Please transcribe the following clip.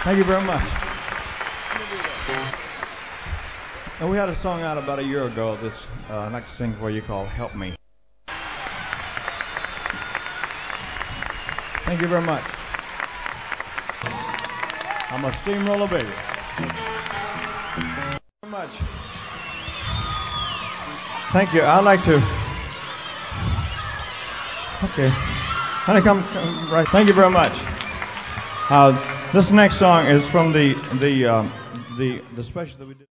Thank you very much. And we had a song out about a year ago that's I'd like to sing for you called Help Me. Thank you very much. I'm a steamroller baby. Very much. Thank you. I'd like to. Okay. Honey, come right. Thank you very much. This next song is from the special that we did.